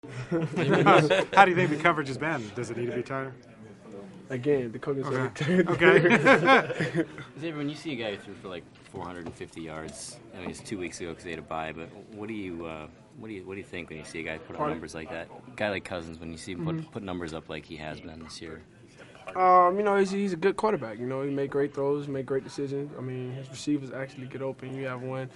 How do you think the coverage has been? Does it need to be tighter? Again, the coaches Okay. are Okay. Xavier, when you see a guy who threw for like 450 yards, I mean, it's 2 weeks ago because they had a bye, but what do you think when you see a guy put up numbers like that? A guy like Cousins, when you see him put numbers up like he has been this year. He's a good quarterback. You know, he made great throws, made great decisions. I mean, his receivers actually get open. You have one.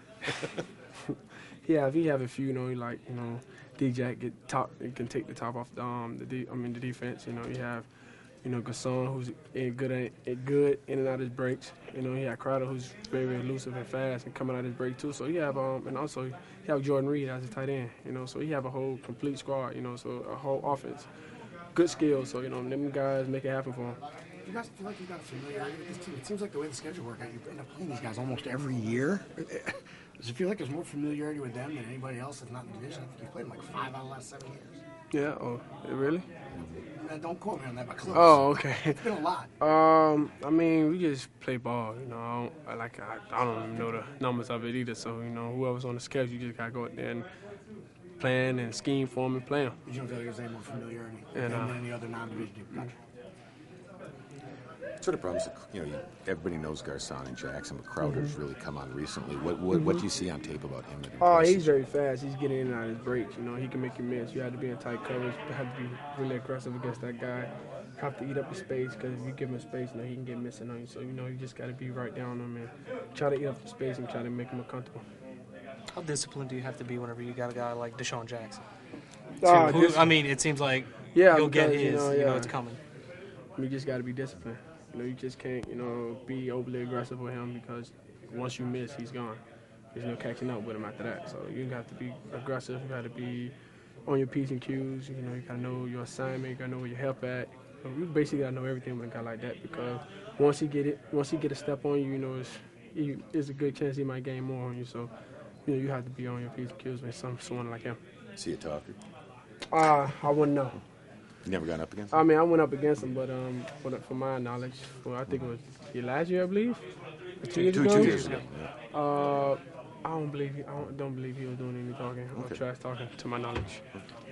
He have a few. D-Jack he can take the top off the defense. You know, you have, Gasson, who's good in and out of his breaks. You know, he had Crowder, who's very, very elusive and fast and coming out of his break too. So you have and also you have Jordan Reed as a tight end. You know, so you have a whole complete squad. You know, so a whole offense, good skills. So them guys make it happen for him. You guys feel like you got familiarity with this team? It seems like the way the schedule works out, you end up playing these guys almost every year. Does it feel like there's more familiarity with them than anybody else that's not in the division? I think you've played them like 5 out of the last 7 years. Yeah. Oh, really? Don't quote me on that, but close. Oh, okay. It's been a lot. I mean, we just play ball. You know, I don't even know the numbers of it either. So whoever's on the schedule, you just gotta go out there and plan and scheme for them and play them. You don't feel like there's any more familiarity And, than any other non-division team? Gotcha. Sort of problems, everybody knows Garcon and Jackson, but Crowder's really come on recently. What do you see on tape about him? He's very fast. He's getting in and out of his breaks. You know, he can make you miss. You have to be in tight coverage. You have to be really aggressive against that guy. You have to eat up the space because if you give him space, he can get missing on you. So, you just got to be right down on him and try to eat up the space and try to make him uncomfortable. How disciplined do you have to be whenever you got a guy like Deshaun Jackson? It seems like he'll get his. It's coming. You just got to be disciplined. You just can't, be overly aggressive with him because once you miss, he's gone. There's no catching up with him after that. So you have to be aggressive. You got to be on your P's and Q's. You got to know your assignment. You got to know where your help at. You basically got to know everything with a guy like that because once he get a step on you, it's a good chance he might gain more on you. So, you have to be on your P's and Q's with someone like him. See a talker? I wouldn't know. You never gone up against him? I mean, I went up against him, but from my knowledge, I think it was last year, I believe. 2 years ago. 2 years ago. Yeah. I don't believe he was doing any talking or trash talking, to my knowledge.